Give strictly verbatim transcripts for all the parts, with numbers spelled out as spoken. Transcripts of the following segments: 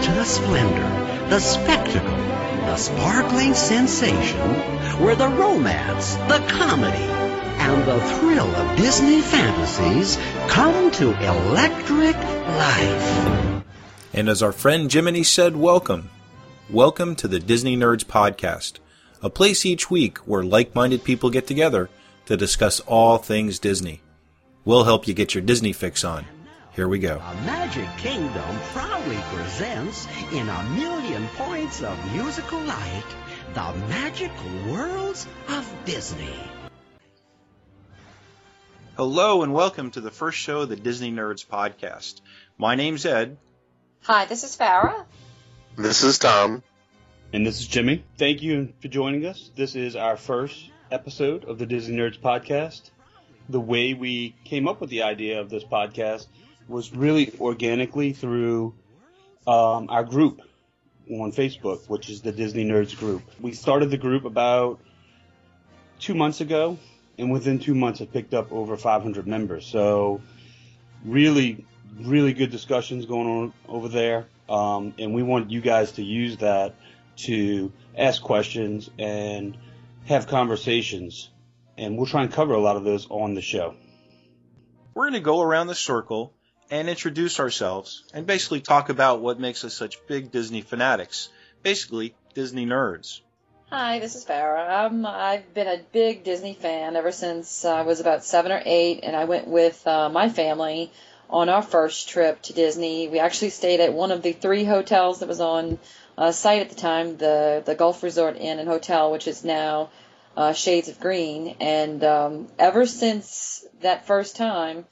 to the splendor, the spectacle, the sparkling sensation, where the romance, the comedy, and the thrill of Disney fantasies come to electric life. And as our friend Jiminy said, welcome. Welcome to the Disney Nerds Podcast, a place each week where like-minded people get together to discuss all things Disney. We'll help you get your Disney fix on. Here we go. A Magic Kingdom proudly presents, in a million points of musical light, the magical worlds of Disney. Hello and welcome to the first show of the Disney Nerds Podcast. My name's Ed. Hi, this is Farrah. This is Tom. And this is Jimmy. Thank you for joining us. This is our first episode of the Disney Nerds Podcast. The way we came up with the idea of this podcast was really organically through um, our group on Facebook, which is the Disney Nerds group. We started the group about two months ago, and within two months it picked up over five hundred members. So really, really good discussions going on over there, um, and we wanted you guys to use that to ask questions and have conversations, and we'll try and cover a lot of those on the show. We're going to go around the circle and introduce ourselves and basically talk about what makes us such big Disney fanatics, basically Disney nerds. Hi, this is Farrah. Um, I've been a big Disney fan ever since I was about seven or eight, and I went with uh, my family on our first trip to Disney. We actually stayed at one of the three hotels that was on uh, site at the time, the, the Gulf Resort Inn and Hotel, which is now uh, Shades of Green. And um, ever since that first time,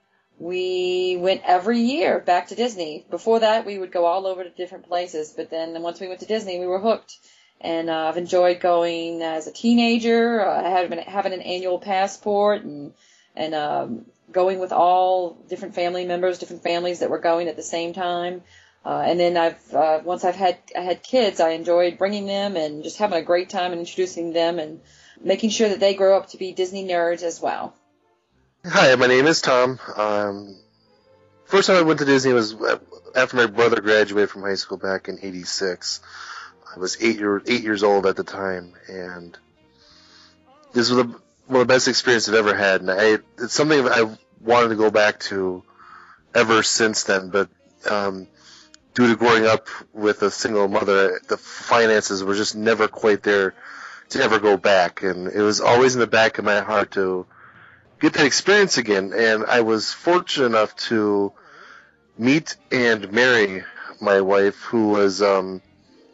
we went every year back to Disney. Before that, we would go all over to different places, but then once we went to Disney, we were hooked. And uh, I've enjoyed going as a teenager, uh, having, having an annual passport, and and um, going with all different family members, different families that were going at the same time. Uh, and then I've uh, once I've had I had kids, I enjoyed bringing them and just having a great time and introducing them and making sure that they grow up to be Disney nerds as well. Hi, my name is Tom. Um, first time I went to Disney was after my brother graduated from high school back in eighty-six. I was eight, year, eight years old at the time, and this was a, one of the best experiences I've ever had. And I, it's something I wanted to go back to ever since then, but um, due to growing up with a single mother, the finances were just never quite there to ever go back. And it was always in the back of my heart to get that experience again. And I was fortunate enough to meet and marry my wife, who was um,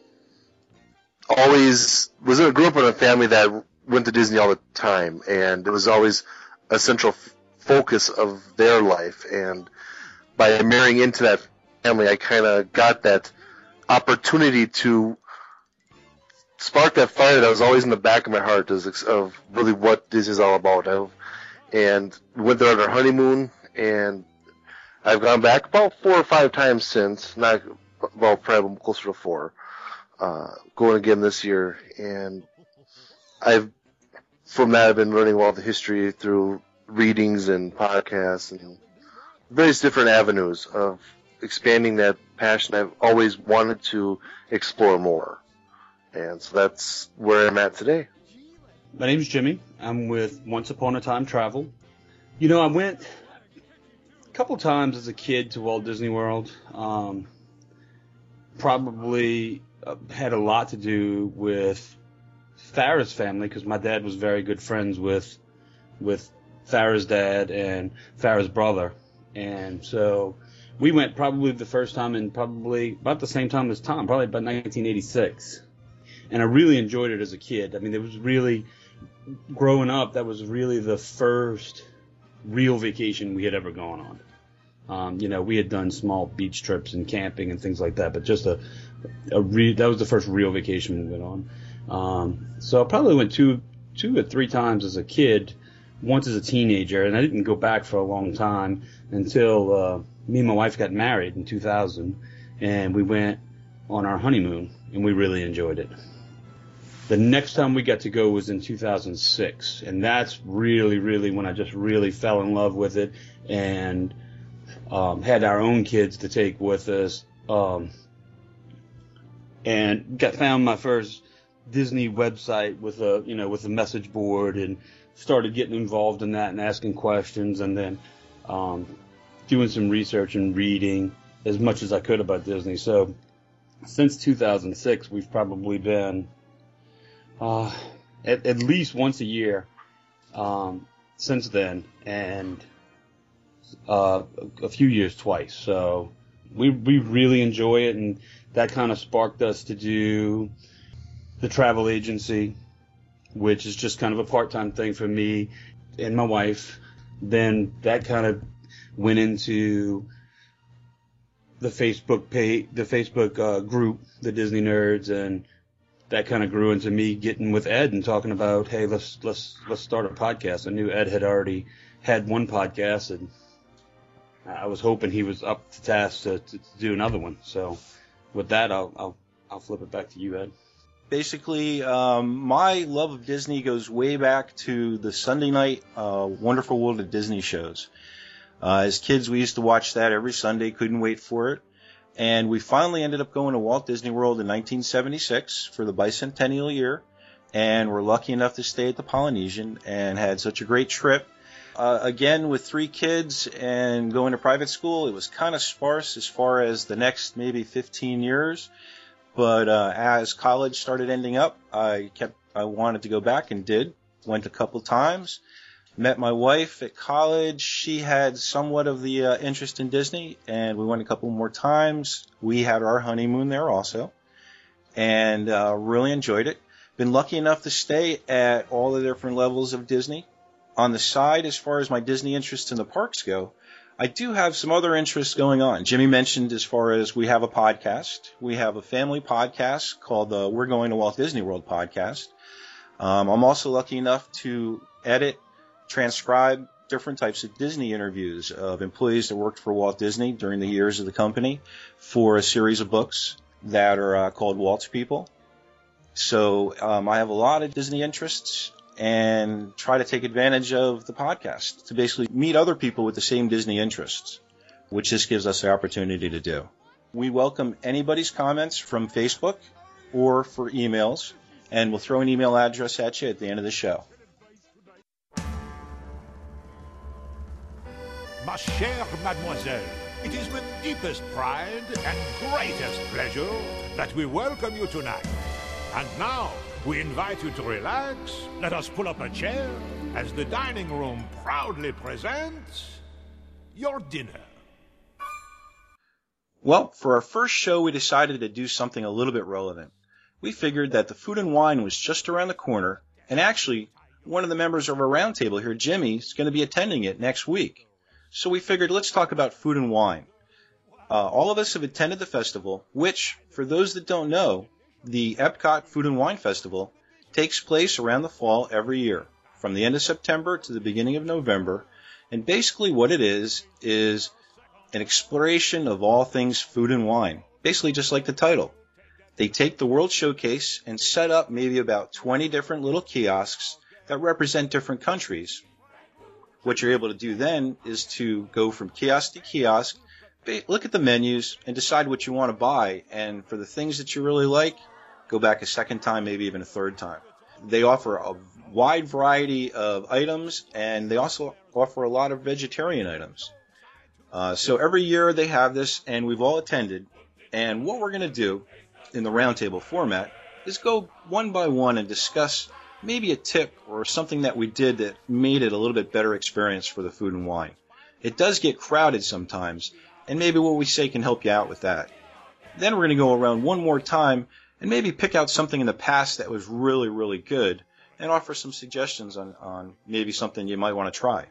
always was in, grew up in a family that went to Disney all the time, and it was always a central f- focus of their life. And by marrying into that family, I kind of got that opportunity to spark that fire that was always in the back of my heart of really what Disney's all about. I've, and we went there on our honeymoon, and I've gone back about four or five times since, not well, probably closer to four. Uh, going again this year, and I've from that I've been learning all the history through readings and podcasts and various different avenues of expanding that passion I've always wanted to explore more. And so that's where I'm at today. My name's Jimmy. I'm with Once Upon a Time Travel. You know, I went a couple times as a kid to Walt Disney World. Um, probably uh, had a lot to do with Farrah's family, because my dad was very good friends with with Farrah's dad and Farrah's brother. And so we went probably the first time in probably about the same time as Tom, probably about nineteen eighty-six. And I really enjoyed it as a kid. I mean, it was really, growing up, that was really the first real vacation we had ever gone on. Um, you know, we had done small beach trips and camping and things like that, but just a, a re- that was the first real vacation we went on. Um, so I probably went two, two or three times as a kid, once as a teenager, and I didn't go back for a long time until uh, me and my wife got married in two thousand, and we went on our honeymoon, and we really enjoyed it. The next time we got to go was in two thousand six, and that's really, really when I just really fell in love with it, and um, had our own kids to take with us. Um, and got found my first Disney website with a you know with a message board, and started getting involved in that and asking questions, and then um, doing some research and reading as much as I could about Disney. So since two thousand six, we've probably been uh, at, at least once a year um, since then, and uh, a few years twice. So we we really enjoy it, and that kind of sparked us to do the travel agency, which is just kind of a part-time thing for me and my wife. Then that kind of went into the Facebook page, the Facebook uh, group, the Disney Nerds, and that kind of grew into me getting with Ed and talking about, hey, let's let's let's start a podcast. I knew Ed had already had one podcast, and I was hoping he was up to task to, to, to do another one. So with that, I'll I'll I'll flip it back to you, Ed. Basically, um, my love of Disney goes way back to the Sunday night uh, Wonderful World of Disney shows. Uh, as kids, we used to watch that every Sunday, couldn't wait for it. And we finally ended up going to Walt Disney World in nineteen seventy-six for the bicentennial year, and were lucky enough to stay at the Polynesian and had such a great trip. Uh, again, with three kids and going to private school, it was kind of sparse as far as the next maybe fifteen years. But uh, as college started ending up, I kept I wanted to go back and did. Went a couple times. Met my wife at college. She had somewhat of the uh, interest in Disney, and we went a couple more times. We had our honeymoon there also, and uh, really enjoyed it. Been lucky enough to stay at all the different levels of Disney. On the side, as far as my Disney interests in the parks go, I do have some other interests going on. Jimmy mentioned as far as we have a podcast. We have a family podcast called the We're Going to Walt Disney World podcast. Um, I'm also lucky enough to edit, transcribe different types of Disney interviews of employees that worked for Walt Disney during the years of the company for a series of books that are uh, called Walt's People. So um, I have a lot of Disney interests, and try to take advantage of the podcast to basically meet other people with the same Disney interests, which this gives us the opportunity to do. We welcome anybody's comments from Facebook or for emails, and we'll throw an email address at you at the end of the show. Ma chère mademoiselle, it is with deepest pride and greatest pleasure that we welcome you tonight. And now, we invite you to relax. Let us pull up a chair as the dining room proudly presents your dinner. Well, for our first show, we decided to do something a little bit relevant. We figured that the Food and Wine was just around the corner, and actually, one of the members of our roundtable here, Jimmy, is going to be attending it next week. So we figured, let's talk about food and wine. Uh, all of us have attended the festival, which, for those that don't know, the Epcot Food and Wine Festival takes place around the fall every year, from the end of September to the beginning of November. And basically what it is, is an exploration of all things food and wine, basically just like the title. They take the World Showcase and set up maybe about twenty different little kiosks that represent different countries. What you're able to do then is to go from kiosk to kiosk, look at the menus, and decide what you want to buy. And for the things that you really like, go back a second time, maybe even a third time. They offer a wide variety of items, and they also offer a lot of vegetarian items. Uh, so every year they have this, and we've all attended. And what we're going to do in the roundtable format is go one by one and discuss maybe a tip or something that we did that made it a little bit better experience for the food and wine. It does get crowded sometimes, and maybe what we say can help you out with that. Then we're going to go around one more time and maybe pick out something in the past that was really, really good and offer some suggestions on, on maybe something you might want to try.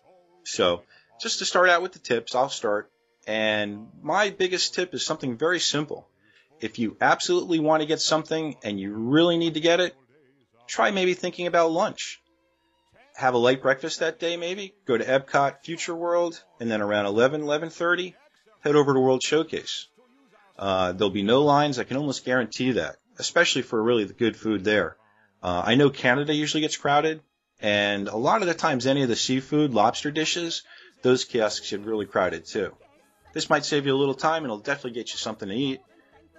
So just to start out with the tips, I'll start. And my biggest tip is something very simple. If you absolutely want to get something and you really need to get it, try maybe thinking about lunch. Have a light breakfast that day maybe. Go to Epcot Future World, and then around eleven, eleven thirty, head over to World Showcase. Uh, there'll be no lines. I can almost guarantee that, especially for really the good food there. Uh, I know Canada usually gets crowded, and a lot of the times any of the seafood, lobster dishes, those kiosks get really crowded too. This might save you a little time, and it'll definitely get you something to eat.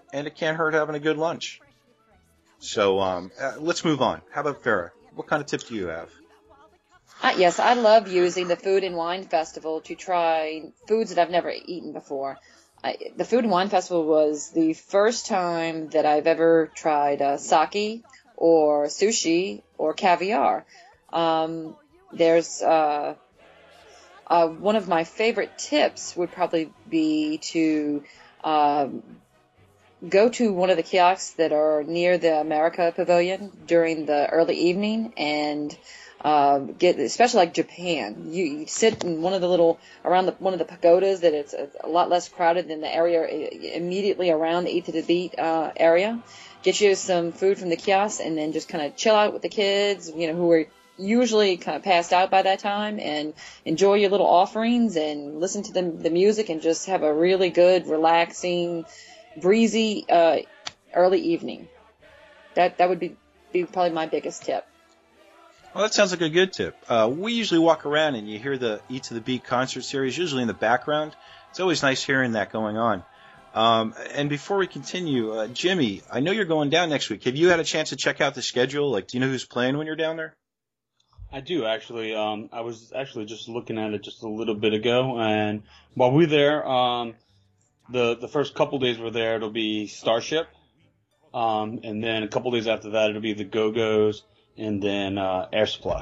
and it can't hurt having a good lunch. So um, uh, let's move on. How about Farrah? What kind of tip do you have? Uh, yes, I love using the Food and Wine Festival to try foods that I've never eaten before. I, the Food and Wine Festival was the first time that I've ever tried uh, sake or sushi or caviar. Um, there's uh, uh, one of my favorite tips would probably be to um, go to one of the kiosks that are near the America Pavilion during the early evening and Uh, get, especially like Japan. You, you sit in one of the little, around the, one of the pagodas that it's a, a lot less crowded than the area immediately around the Eat to the Beat uh, area. Get you some food from the kiosk and then just kind of chill out with the kids, you know, who are usually kind of passed out by that time, and enjoy your little offerings and listen to the, the music and just have a really good, relaxing, breezy uh, early evening. That, that would be, be probably my biggest tip. Well, that sounds like a good tip. Uh, we usually walk around and you hear the Eat to the Beat concert series, usually in the background. It's always nice hearing that going on. Um, and before we continue, uh, Jimmy, I know you're going down next week. Have you had a chance to check out the schedule? Like, do you know who's playing when you're down there? I do, actually. Um, I was actually just looking at it just a little bit ago, and while we're there, um, the the first couple days we're there, it'll be Starship, um, and then a couple days after that, it'll be the Go-Go's, and then uh, Air Supply.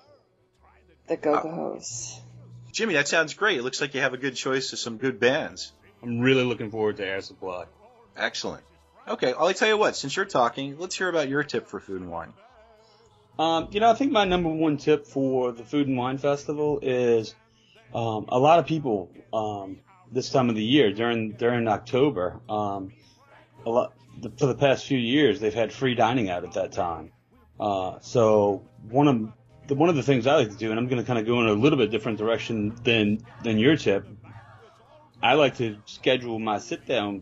The Go-Go's. Uh, Jimmy, that sounds great. It looks like you have a good choice of some good bands. I'm really looking forward to Air Supply. Excellent. Okay, I'll tell you what, since you're talking, let's hear about your tip for Food and Wine. Um, you know, I think my number one tip for the Food and Wine Festival is um, a lot of people um, this time of the year, during during October, um, a lot the, for the past few years, they've had free dining out at that time. Uh, so one of the one of the things I like to do, and I'm going to kind of go in a little bit different direction than than your tip. I like to schedule my sit down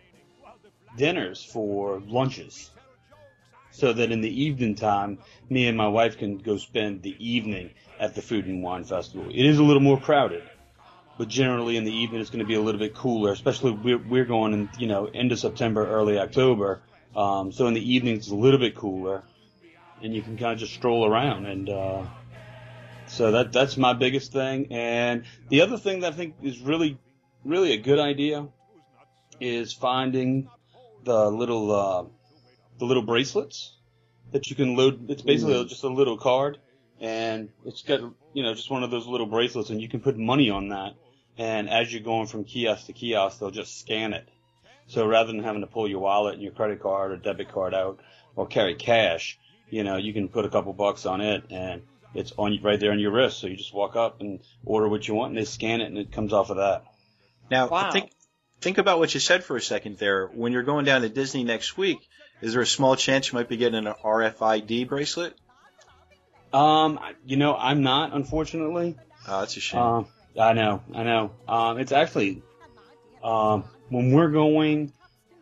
dinners for lunches, so that in the evening time, me and my wife can go spend the evening at the Food and Wine Festival. It is a little more crowded, but generally in the evening it's going to be a little bit cooler, especially we're, we're going in, you know, end of September, early October. Um, so in the evening it's a little bit cooler, and you can kind of just stroll around. And uh, so that that's my biggest thing. And the other thing that I think is really, really a good idea is finding the little uh, the little bracelets that you can load. It's basically mm. just a little card, and it's got, you know, just one of those little bracelets, and you can put money on that. And as you're going from kiosk to kiosk, they'll just scan it. So rather than having to pull your wallet and your credit card or debit card out or carry cash, you know, you can put a couple bucks on it, and it's on right there on your wrist. So you just walk up and order what you want, and they scan it, and it comes off of that. Now, wow. think think about what you said for a second there. When you're going down to Disney next week, is there a small chance you might be getting an R F I D bracelet? Um, you know, I'm not, unfortunately. Oh, that's a shame. Um, I know, I know. Um, it's actually, um, when we're going,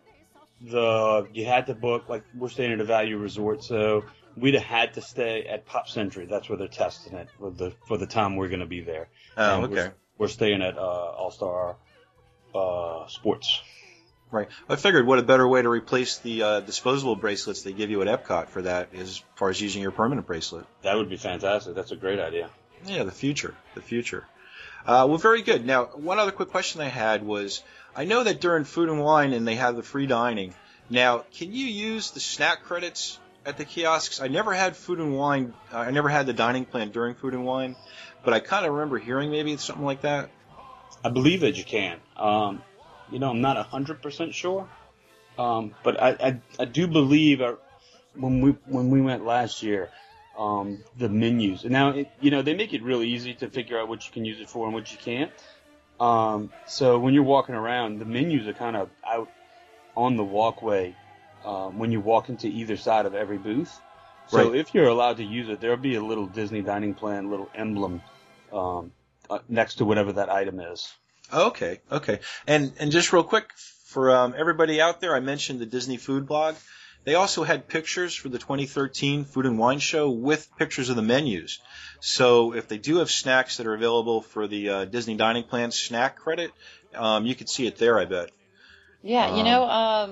the you had to book, like, we're staying at a value resort, so we'd have had to stay at Pop Century. That's where they're testing it for the for the time we're going to be there. Oh, and okay. We're, we're staying at uh, All Star uh, Sports. Right. I figured what a better way to replace the uh, disposable bracelets they give you at Epcot for that is as far as using your permanent bracelet. That would be fantastic. That's a great idea. Yeah, the future. The future. Uh, well, very good. Now, one other quick question I had was, I know that during Food and Wine and they have the free dining. Now, can you use the snack credits at the kiosks? I never had Food and Wine. Uh, I never had the dining plan during Food and Wine, but I kind of remember hearing maybe something like that. I believe that you can. Um, you know, I'm not one hundred percent sure, um, but I, I, I do believe our, when we when we went last year, um, the menus. Now, it, you know, they make it really easy to figure out what you can use it for and what you can't. Um, so when you're walking around, the menus are kind of out on the walkway um, when you walk into either side of every booth. So Right. if you're allowed to use it, there'll be a little Disney dining plan, little emblem um, uh, next to whatever that item is. Okay, okay. And and just real quick, for um, everybody out there, I mentioned the Disney Food Blog. They also had pictures for the twenty thirteen Food and Wine Show with pictures of the menus. So if they do have snacks that are available for the uh, Disney Dining Plan snack credit, um, you could see it there, I bet. Yeah, you Um, know, um,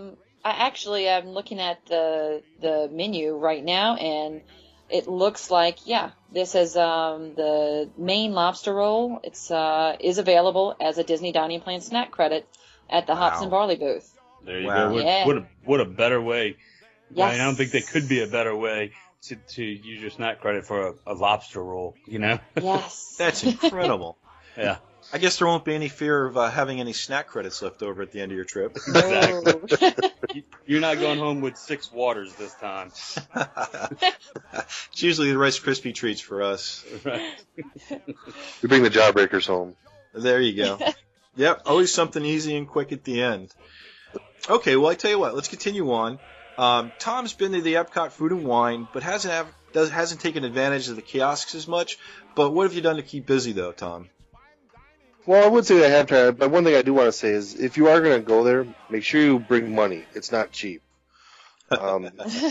I actually am looking at the the menu right now, and it looks like, yeah, this is um, the Maine lobster roll. It's uh, is available as a Disney Dining Plan snack credit at the Wow. Hops and Barley booth. There you Wow. go. What, Yeah. what, a, what a better way. Yes. I, mean, I don't think there could be a better way to, to use your snack credit for a, a lobster roll, you know? Yes. That's incredible. Yeah. I guess there won't be any fear of uh, having any snack credits left over at the end of your trip. Oh. You're not going home with six waters this time. It's usually the Rice Krispie treats for us. Right. We bring the jawbreakers home. There you go. Yep, always something easy and quick at the end. Okay, well, I tell you what, let's continue on. Um, Tom's been to the Epcot Food and Wine, but hasn't have, does, hasn't taken advantage of the kiosks as much. But what have you done to keep busy, though, Tom? Well, I would say I have tried, but one thing I do want to say is if you are going to go there, make sure you bring money. It's not cheap. Um,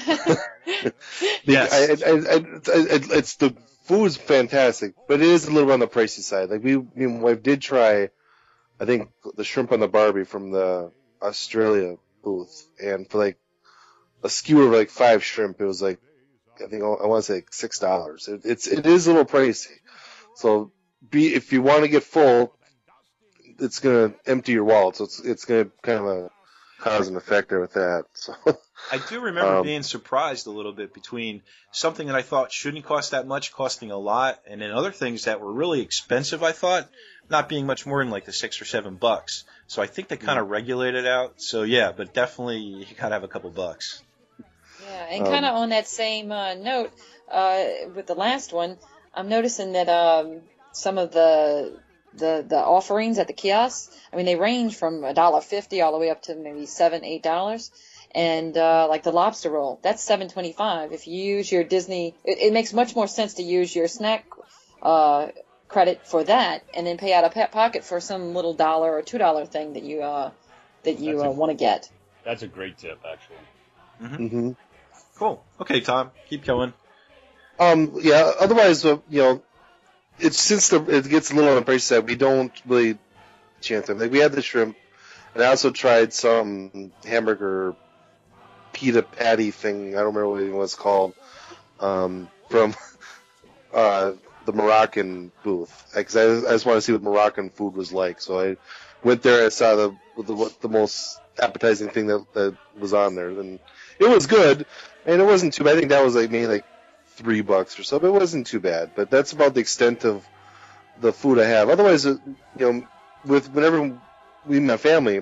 Yes. I, I, I, I, it's the food's fantastic, but it is a little on the pricey side. Like we, me and my wife did try, I think the shrimp on the Barbie from the Australia booth, and for like a skewer of like five shrimp, it was like I think I want to say like six dollars. It, it's it is a little pricey. So be if you want to get full, it's gonna empty your wallet. So it's it's gonna kind of a cause and effect there with that. So. I do remember Um, being surprised a little bit between something that I thought shouldn't cost that much costing a lot, and then other things that were really expensive, I thought, not being much more than like the six or seven bucks. So I think they kind of regulated out. So yeah, but definitely you gotta have a couple bucks. Yeah, and Um, kind of on that same uh, note, uh, with the last one, I'm noticing that um, some of the the the offerings at the kiosks, I mean, they range from a dollar fifty all the way up to maybe seven, eight dollars. And uh, like the lobster roll, that's seven twenty-five. If you use your Disney, it, it makes much more sense to use your snack uh, credit for that, and then pay out of pa- pocket for some little dollar or two dollar thing that you uh, that you That's uh, a- want to get. That's a great tip, actually. hmm Cool. Okay, Tom, keep going. Um, yeah. Otherwise, uh, you know, it's since the it gets a little on the price side, we don't really chance them. Like we had the shrimp, and I also tried some hamburger pita patty thing. I don't remember what it was called. Um, from uh the Moroccan booth, because I, I just want to see what Moroccan food was like. So I went there. I saw the the, the most appetizing thing that, that was on there, and it was good. And it wasn't too bad. I think that was like maybe like three bucks or so, but it wasn't too bad. But that's about the extent of the food I have. Otherwise, uh, you know, with whenever we and my family,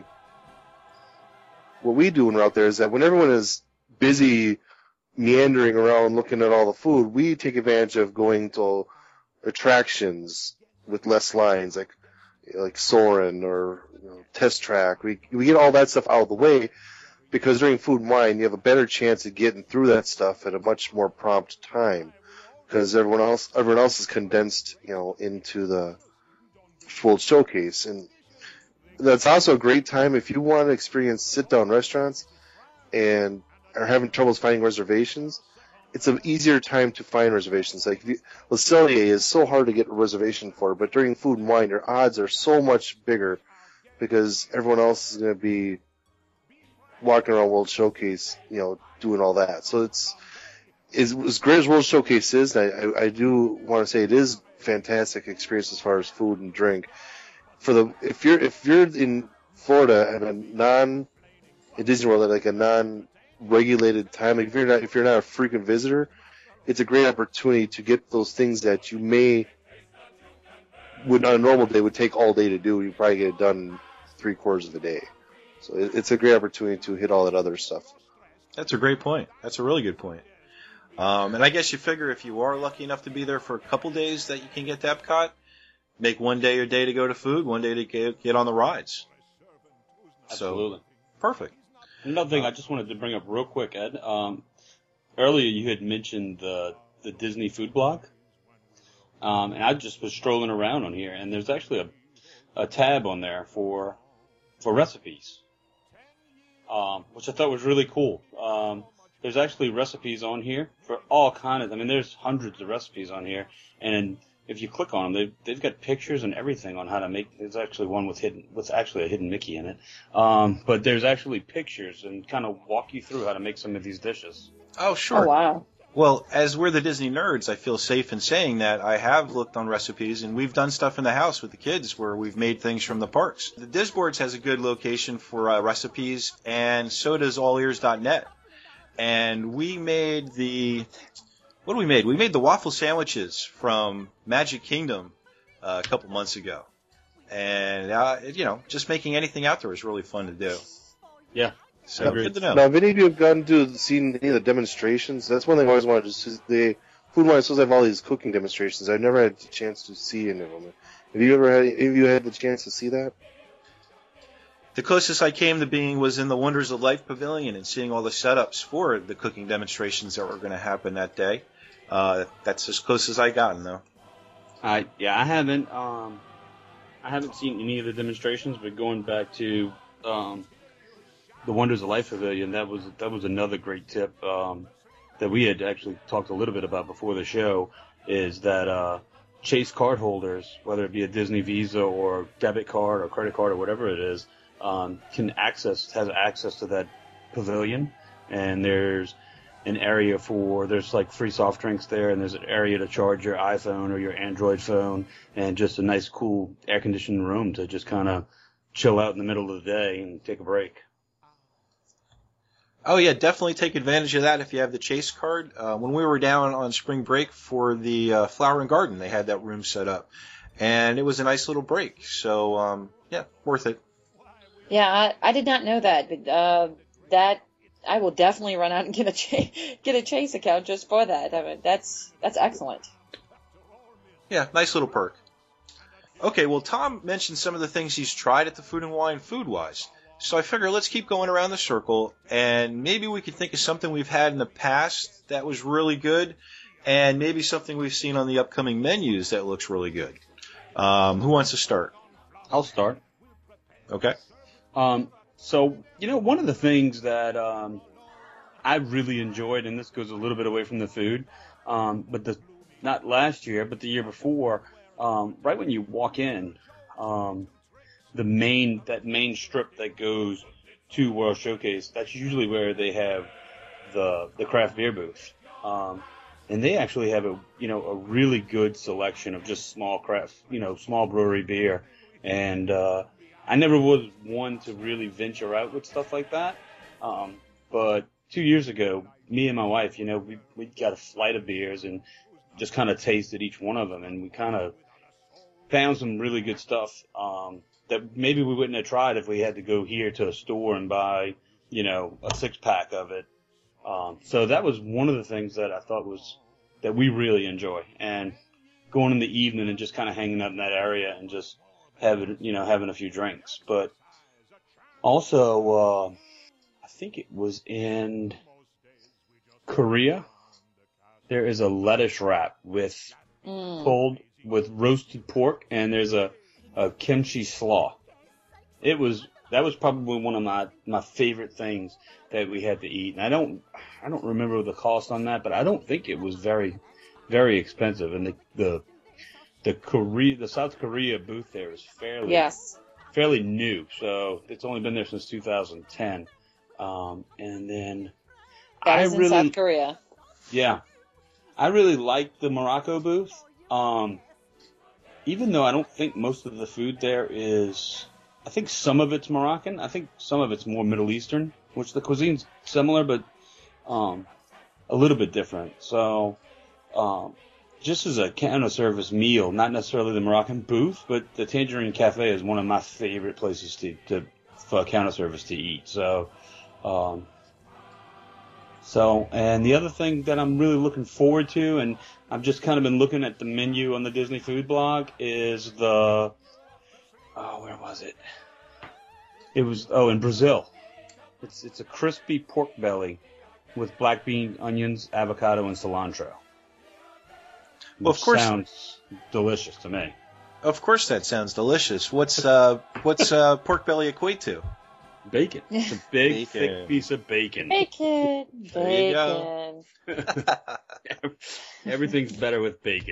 what we do when we're out there is that when everyone is busy meandering around looking at all the food, we take advantage of going to attractions with less lines, like like Soarin' or you know, Test Track. We we get all that stuff out of the way. Because during Food and Wine, you have a better chance of getting through that stuff at a much more prompt time, because everyone else, everyone else is condensed, you know, into the World Showcase, and that's also a great time if you want to experience sit-down restaurants and are having troubles finding reservations. It's an easier time to find reservations. Like if you, Le Cellier is so hard to get a reservation for, but during Food and Wine, your odds are so much bigger because everyone else is going to be walking around World Showcase, you know, doing all that. So it's, it's as great as World Showcase is, and I, I, I do want to say it is a fantastic experience as far as food and drink. For the if you're if you're in Florida and a non in Disney World at like a non regulated time, like if you're not if you're not a frequent visitor, it's a great opportunity to get those things that you may would on a normal day would take all day to do. You probably get it done in three quarters of a day. So it's a great opportunity to hit all that other stuff. That's a great point. That's a really good point. Um, and I guess you figure if you are lucky enough to be there for a couple days that you can get to Epcot, make one day your day to go to food, one day to get, get on the rides. Absolutely. So, perfect. Another thing I just wanted to bring up real quick, Ed. Um, earlier you had mentioned the the Disney food block, um, and I just was strolling around on here, and there's actually a a tab on there for for recipes. Um, which I thought was really cool. Um, there's actually recipes on here for all kinds of, I mean, there's hundreds of recipes on here, and if you click on them, they've, they've got pictures and everything on how to make. There's actually one with hidden, with actually a hidden Mickey in it. Um, but there's actually pictures and kind of walk you through how to make some of these dishes. Oh, sure. Oh, wow. Well, as we're the Disney nerds, I feel safe in saying that I have looked on recipes, and we've done stuff in the house with the kids where we've made things from the parks. The Disboards has a good location for uh, recipes, and so does all ears dot net. And we made the... What did we made? We made the waffle sandwiches from Magic Kingdom uh, a couple months ago. And, uh, you know, just making anything out there is really fun to do. Yeah. So good to know. Now, have any of you have gone to seen any of the demonstrations? That's one thing I always wanted to see. The Food Wine supposed to have all these cooking demonstrations. I've never had the chance to see any of them. Have you ever had? Have you had the chance to see that? The closest I came to being was in the Wonders of Life Pavilion and seeing all the setups for the cooking demonstrations that were going to happen that day. Uh, that's as close as I gotten, though. I yeah, I haven't um, I haven't seen any of the demonstrations, but going back to um. the Wonders of Life Pavilion, that was that was another great tip um, that we had actually talked a little bit about before the show, is that uh, Chase card holders, whether it be a Disney Visa or debit card or credit card or whatever it is, um, can access has access to that pavilion, and there's an area for there's like free soft drinks there, and there's an area to charge your iPhone or your Android phone, and just a nice cool air conditioned room to just kind of chill out in the middle of the day and take a break. Oh, yeah, definitely take advantage of that if you have the Chase card. Uh, when we were down on spring break for the uh, Flower and Garden, they had that room set up. And it was a nice little break. So, um, yeah, worth it. Yeah, I, I did not know that, but uh, that I will definitely run out and get a Ch- get a Chase account just for that. I mean, that's that's excellent. Yeah, nice little perk. Okay, well, Tom mentioned some of the things he's tried at the Food and Wine food-wise. So I figure let's keep going around the circle, and maybe we can think of something we've had in the past that was really good, and maybe something we've seen on the upcoming menus that looks really good. Um, who wants to start? I'll start. Okay. Um, so, you know, one of the things that um, I really enjoyed, and this goes a little bit away from the food, um, but the not last year, but the year before, um, right when you walk in, um, the main that main strip that goes to World Showcase, that's usually where they have the the craft beer booth, um, and they actually have a you know a really good selection of just small craft you know small brewery beer, and uh, I never was one to really venture out with stuff like that, um, but two years ago, me and my wife, you know, we we got a flight of beers and just kind of tasted each one of them, and we kind of found some really good stuff. Um, that maybe we wouldn't have tried if we had to go here to a store and buy, you know, a six pack of it. Um, so that was one of the things that I thought was, that we really enjoy. And going in the evening and just kind of hanging out in that area and just having, you know, having a few drinks. But also, uh, I think it was in Korea, there is a lettuce wrap with Mm. cold, with roasted pork, and there's a a kimchi slaw. It was that was probably one of my, my favorite things that we had to eat. And I don't I don't remember the cost on that, but I don't think it was very very expensive. And the the the Korea the South Korea booth there is fairly Yes. fairly new, so it's only been there since two thousand ten. Um, and then That I is in really South Korea. yeah I really liked the Morocco booth. Um, Even though I don't think most of the food there is, I think some of it's Moroccan. I think some of it's more Middle Eastern, which the cuisine's similar, but um, a little bit different. So um, just as a counter service meal, not necessarily the Moroccan booth, but the Tangerine Cafe is one of my favorite places to, to for counter service to eat. So, um, so, and the other thing that I'm really looking forward to, and I've just kind of been looking at the menu on the Disney Food blog, is the, oh, where was it? It was, oh, in Brazil. It's it's a crispy pork belly with black bean, onions, avocado, and cilantro. Well, of course. Sounds delicious to me. Of course that sounds delicious. What's uh what's uh pork belly equate to? Bacon. It's a big, Bacon. thick piece of bacon. Bacon. There you go. Bacon. Everything's better with bacon.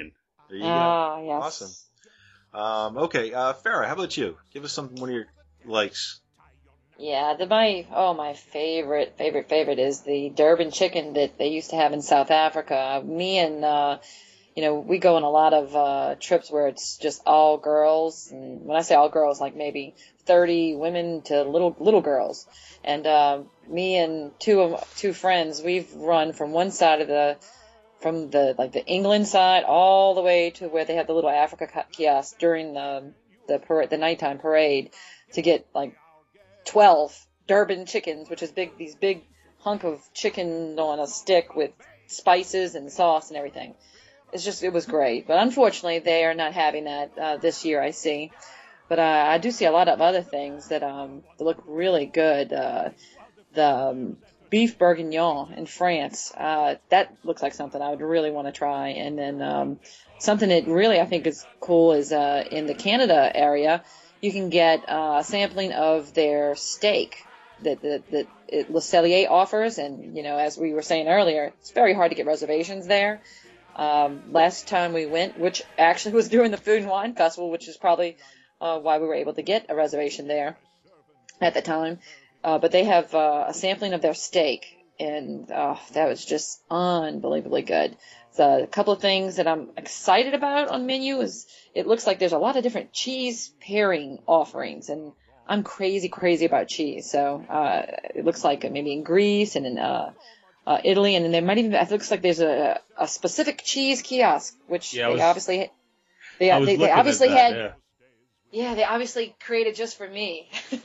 There you Ah, go. yes. Awesome. Um, okay, uh, Farrah, how about you? Give us some one of your likes. Yeah, the my oh my favorite favorite favorite is the Durban chicken that they used to have in South Africa. Me and uh, you know we go on a lot of uh, trips where it's just all girls, and when I say all girls, like maybe thirty women to little little girls. And uh, me and two of two friends, we've run from one side of the from the like the England side all the way to where they have the little Africa kiosk during the the parade, the nighttime parade, to get like twelve Durban chickens, which is big, these big hunk of chicken on a stick with spices and sauce and everything. It's just, it was great. But unfortunately, they are not having that uh, this year, I see. But uh, I do see a lot of other things that, um, that look really good. Uh, the um, beef bourguignon in France, uh, that looks like something I would really want to try. And then um, something that really I think is cool is uh, in the Canada area, you can get uh, a sampling of their steak that that, that it, Le Cellier offers. And, you know, as we were saying earlier, it's very hard to get reservations there. Um, last time we went, which actually was during the Food and Wine Festival, which is probably uh, why we were able to get a reservation there at the time. Uh, but they have uh, a sampling of their steak, and uh, that was just unbelievably good. So a couple of things that I'm excited about on menu is it looks like there's a lot of different cheese pairing offerings, and I'm crazy, crazy about cheese. So uh, it looks like maybe in Greece and in uh, uh, Italy, and then there might even it looks like there's a, a specific cheese kiosk, which Yeah, I they was- obviously they I was they, they looking at obviously that, had. yeah. Yeah, they obviously created just for me.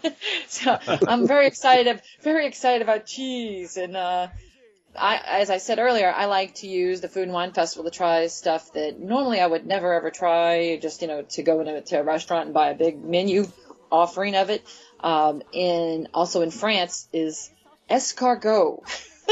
So I'm very excited, very excited about cheese. And uh, I, as I said earlier, I like to use the Food and Wine Festival to try stuff that normally I would never ever try. Just you know, to go into to a restaurant and buy a big menu offering of it. Um, and also in France is escargot.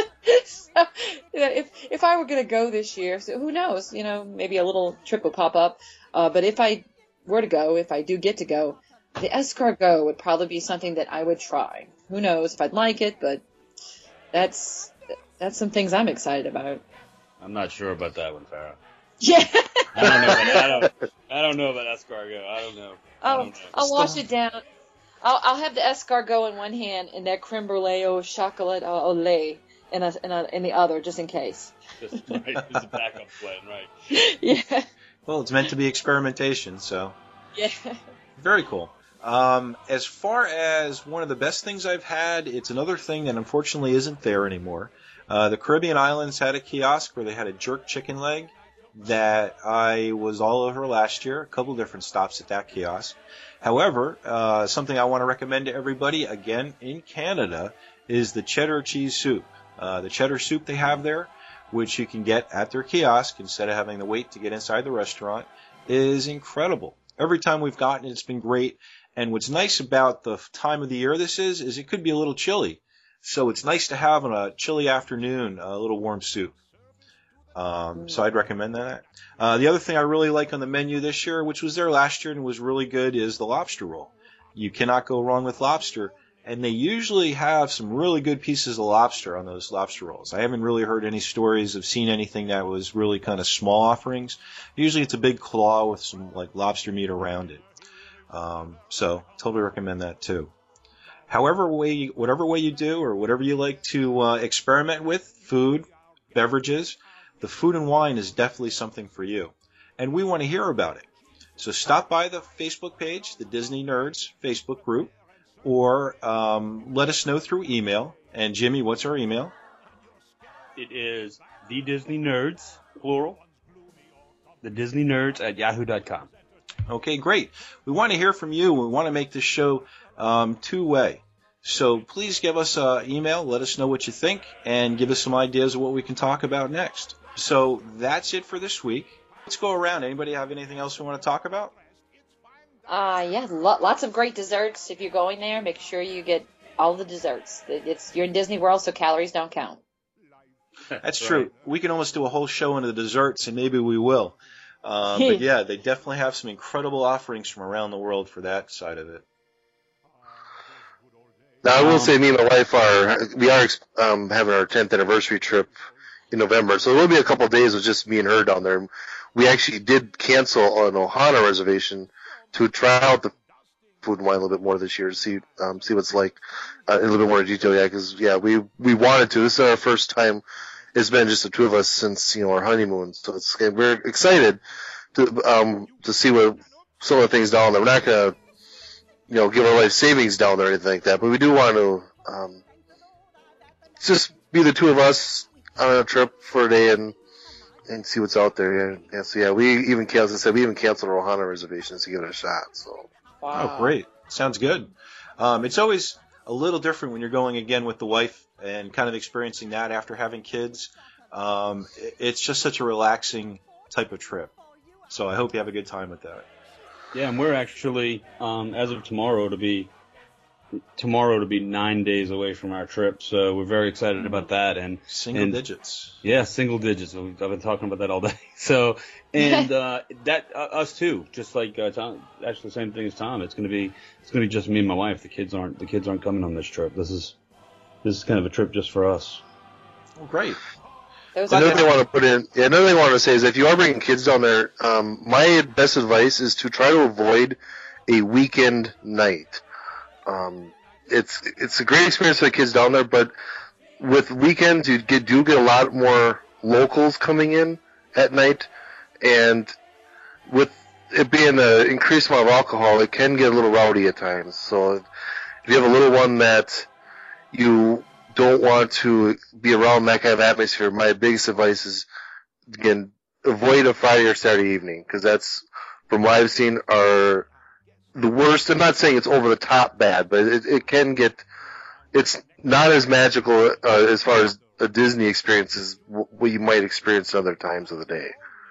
So, you know, if if I were going to go this year, so who knows? You know, maybe a little trip will pop up. Uh, but if I were to go, if I do get to go, the escargot would probably be something that I would try. Who knows if I'd like it, but that's that's some things I'm excited about. I'm not sure about that one, Farrah. Yeah. I don't know. About, I don't. I don't know about escargot. I don't know. I I'll, don't know. I'll wash it down. I'll, I'll have the escargot in one hand and that creme brulee au chocolat au lait in, a, in, a, in the other, just in case. Just right. There's a backup plan, right? Yeah. Well, it's meant to be experimentation, so Yeah. very cool. Um, as far as one of the best things I've had, it's another thing that unfortunately isn't there anymore. Uh, the Caribbean Islands had a kiosk where they had a jerk chicken leg that I was all over last year, a couple different stops at that kiosk. However, uh, something I want to recommend to everybody, again, in Canada, is the cheddar cheese soup. Uh, the cheddar soup they have there, which you can get at their kiosk instead of having to wait to get inside the restaurant, is incredible. Every time we've gotten it, it's been great. And what's nice about the time of the year this is, is it could be a little chilly. So it's nice to have on a chilly afternoon a little warm soup. Um, so I'd recommend that. Uh, the other thing I really like on the menu this year, which was there last year and was really good, is the lobster roll. You cannot go wrong with lobster. And they usually have some really good pieces of lobster on those lobster rolls. I haven't really heard any stories of seeing anything that was really kind of small offerings. Usually it's a big claw with some like lobster meat around it. Um, so totally recommend that too. However way, you, whatever way you do or whatever you like to uh, experiment with, food, beverages, the Food and Wine is definitely something for you. And we want to hear about it. So stop by the Facebook page, the Disney Nerds Facebook group. Or um, let us know through email. And Jimmy, what's our email? It is the Disney Nerds, plural. The Disney Nerds at yahoo dot com. Okay, great. We want to hear from you. We want to make this show um, two-way. So please give us an email. Let us know what you think, and give us some ideas of what we can talk about next. So that's it for this week. Let's go around. Anybody have anything else we want to talk about? Uh, yeah, lo- lots of great desserts. If you're going there, make sure you get all the desserts. It's you're in Disney World, so calories don't count. That's true. We can almost do a whole show into the desserts, and maybe we will. Um, but yeah, they definitely have some incredible offerings from around the world for that side of it. Now, I will Um, say, me and my wife are we are um, having our tenth anniversary trip in November, so there will be a couple of days with just me and her down there. we actually did cancel an Ohana reservation to try out the Food and Wine a little bit more this year to see um, see what it's like uh, in a little bit more detail. Yeah, because yeah, we we wanted to. This is our first time. It's been just the two of us since, you know, our honeymoon, so it's we're excited to um to see what some of the things down there. We're not gonna, you know, give our life savings down there or anything like that, but we do want to um just be the two of us on a trip for a day and and see what's out there. Yeah, yeah so yeah, we even canceled. As I said, we even canceled our Ohana reservations to give it a shot. So. Wow. Oh, great. Sounds good. Um, it's always a little different when you're going again with the wife and kind of experiencing that after having kids. Um, it's just such a relaxing type of trip. So I hope you have a good time with that. Yeah, and we're actually, um, as of tomorrow, to be tomorrow to be nine days away from our trip. So we're very excited about that. And Single and, digits. Yeah, single digits. I've been talking about that all day. So, and uh, that uh, us too. Just like uh, Tom, actually the same thing as Tom. It's gonna be it's gonna be just me and my wife. The kids aren't the kids aren't coming on this trip. This is this is kind of a trip just for us. Oh, great. Another thing I want to put in, yeah, another thing I want to say is if you are bringing kids down there, um, my best advice is to try to avoid a weekend night. Um, it's it's a great experience for the kids down there, but with weekends you get, do get a lot more locals coming in at night, and with it being an increased amount of alcohol, it can get a little rowdy at times. So if you have a little one that you don't want to be around that kind of atmosphere, my biggest advice is, again, avoid a Friday or Saturday evening, because that's, from what I've seen, are the worst. I'm not saying it's over the top bad, but it, it can get, it's not as magical uh, as far as a Disney experience as what you might experience other times of the day.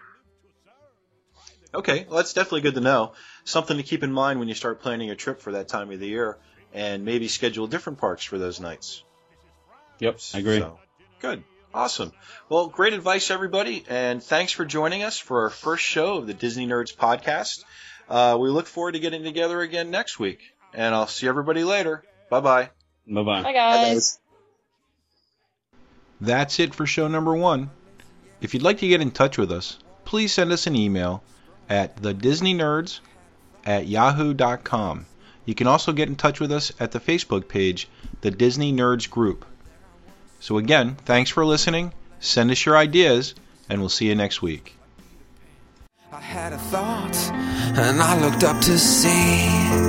Okay, well, that's definitely good to know. Something to keep in mind when you start planning a trip for that time of the year, and maybe schedule different parks for those nights. Yep, I agree. So, good. Awesome. Well, great advice, everybody, and thanks for joining us for our first show of the Disney Nerds podcast. Uh, we look forward to getting together again next week, and I'll see everybody later. Bye-bye. Bye-bye. Bye, guys. That's it for show number one. If you'd like to get in touch with us, please send us an email at the disney nerds at yahoo dot com. You can also get in touch with us at the Facebook page, The Disney Nerds Group. So again, thanks for listening, send us your ideas, and we'll see you next week. I had a thought, and I looked up to see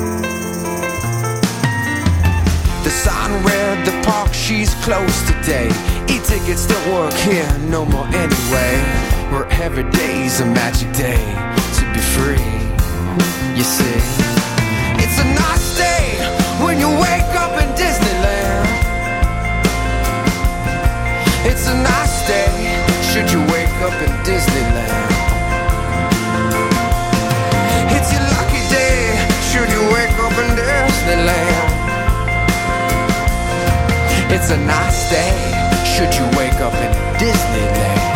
the sign read, the park, she's closed today. E-tickets don't work here no more anyway. Where every day's a magic day to be free, you see. It's a nice day when you wake up in Disneyland. It's a nice day should you wake up in Disneyland. It's your lucky day should you wake up in Disneyland. It's a nice day should you wake up in Disneyland.